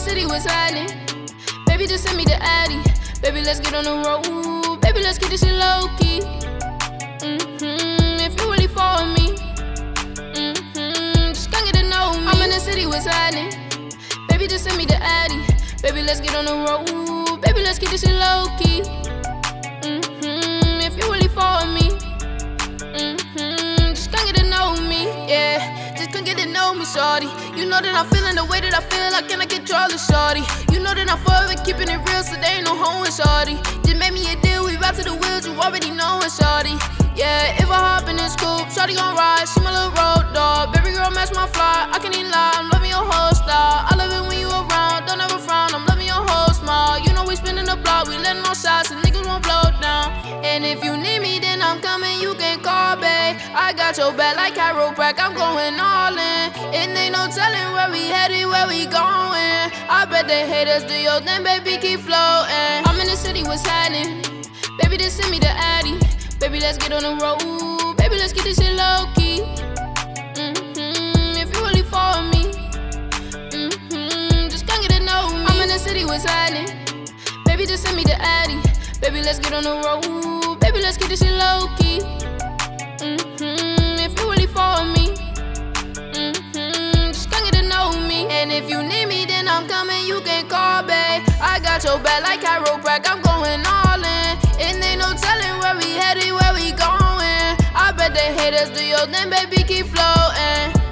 city, what's happening? Baby, just send me the Addy. Baby, let's get on the road. Baby, let's get this shit low key. If you really for me, just come get to know me. I'm in the city, what's happening? Baby, just send me the Addy. Baby, let's get on the road. Baby, let's get this shit low key. If you really for me, just come get to know me. Yeah, just come get to know me, shorty. You know that I'm feeling the way that I feel. I cannot control it, shorty. You know that I'm forever keeping it real, so there ain't no home with shorty. Just make me a deal, we ride to the wheels, you already know it, shorty. Yeah, if I hop in this coupe, shorty gon' ride, she my little road dog. Baby girl, match my fly, I can't even lie, I'm loving your whole style. I love it when you around, don't ever frown, I'm loving your whole smile. You know we spinning the block, we letting all shots, and niggas won't blow down. And if you need me, then I'm coming, you can call, babe. I got your back like chiropractic, I'm going all in. It ain't no telling where we headed, where we going. I bet they hate us, do your thing, baby, keep floating. I'm in the city, what's happening? Baby, just send me the Addy. Baby, let's get on the road. Baby, let's get this shit low key. If you really for me, just come get to know me. I'm in the city, what's happening? Baby, just send me the Addy. Baby, let's get on the road. Baby, let's get this shit low key. If you really for me, just come get to know me. And if you need me, then I'm coming, you can call, babe. I got your back like chiropractic, I'm going all in. It ain't no telling where we headed, where we going. I bet they hate us, do your thing, baby, keep floating.